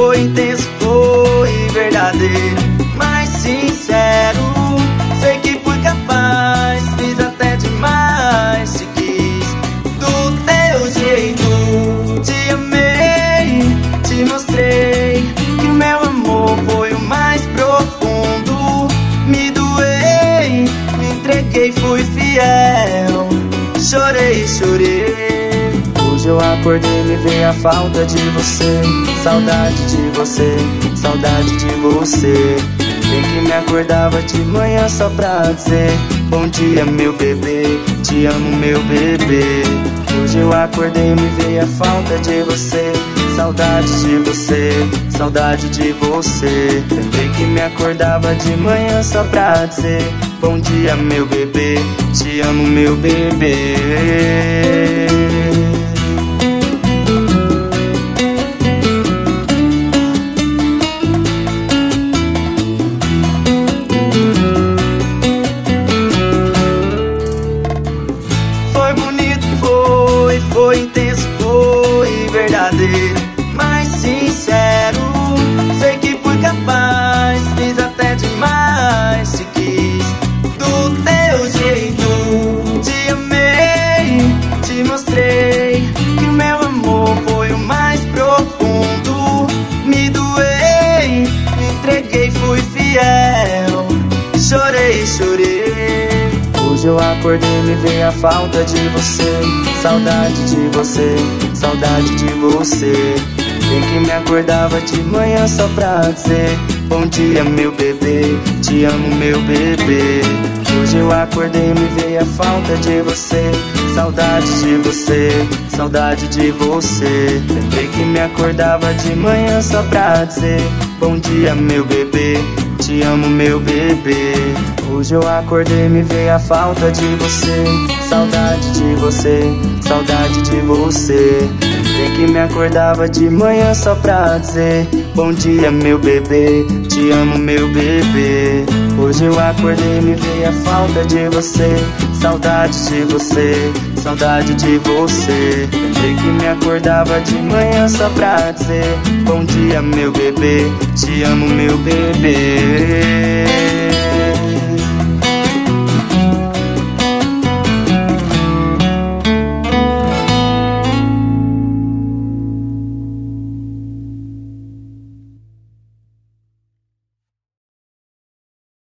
foi intenso, foi verdadeiro, mas sincero. Sei que fui capaz, fiz até demais. Te quis do teu jeito, te amei, te mostrei que o meu amor foi o mais profundo. Me doei, me entreguei, fui fiel. Chorei, chorei. Hoje eu acordei, me veio a falta de você. Saudade de você, saudade de você. Bem que me acordava de manhã só pra dizer bom dia, meu bebê, te amo, meu bebê. Hoje eu acordei, me veio a falta de você. Saudade de você, saudade de você. Bem que me acordava de manhã só pra dizer bom dia, meu bebê, te amo, meu bebê. Foi bonito, foi intenso, foi verdadeiro, mas sincero. Sei que fui capaz, fiz até demais. Te quis do teu jeito, te amei, te mostrei que o meu amor foi o mais profundo. Me doei, me entreguei, fui fiel. Chorei, chorei. Hoje eu acordei, me veio a falta de você. Saudade de você, saudade de você. Bem que me acordava de manhã só pra dizer bom dia, meu bebê, te amo, meu bebê. Hoje eu acordei, me veio a falta de você. Saudade de você, saudade de você. Bem que me acordava de manhã só pra dizer bom dia, meu bebê, te amo, meu bebê. Hoje eu acordei, me veio a falta de você. Saudade de você, saudade de você. Bem que me acordava de manhã só pra dizer bom dia, meu bebê, te amo, meu bebê. Hoje eu acordei, me veio a falta de você. Saudade de você, saudade de você. Bem que me acordava de manhã só pra dizer bom dia, meu bebê, te amo, meu bebê.